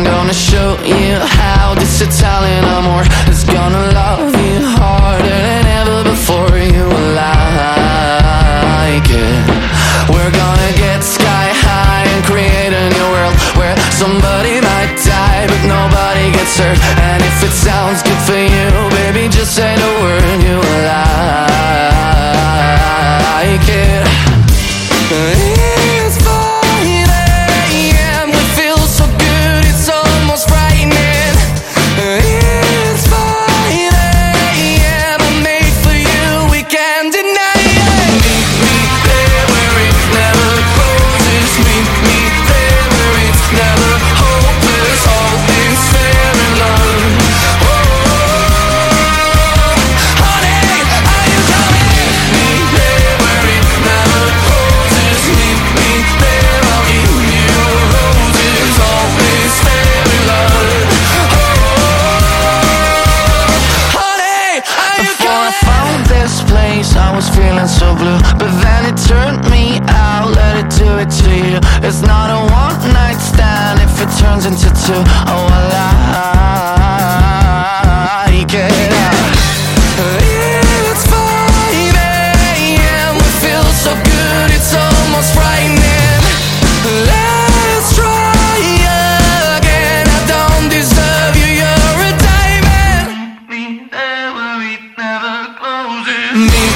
I'm gonna show you how this Italian amor is gonna love you harder than ever before. You will like it. We're gonna get sky high and create a new world where somebody might die but nobody gets hurt. And if it sounds good for you, baby, just say the word. You will like it. It's 5 a.m. We feel so good, it's almost frightening. It's 5 a.m. I'm made for you, we can't deny it. Meet me there where it never closes. Meet me there where it's never hopeless. All things fair in love. Oh, honey, are you coming? Meet me there where it never closes. Meet me there, I'll give you roses. All things fair in love. Oh, honey, are you coming? Before I found this place, I was feeling so blue, but then it turned me out. Let it do it to you. It's not a one-night stand if it turns into two. Oh, I like it. It's 5 a.m. We feel so good, it's almost frightening. Let's try again. I don't deserve you, you're a diamond. Meet me there where it never closes.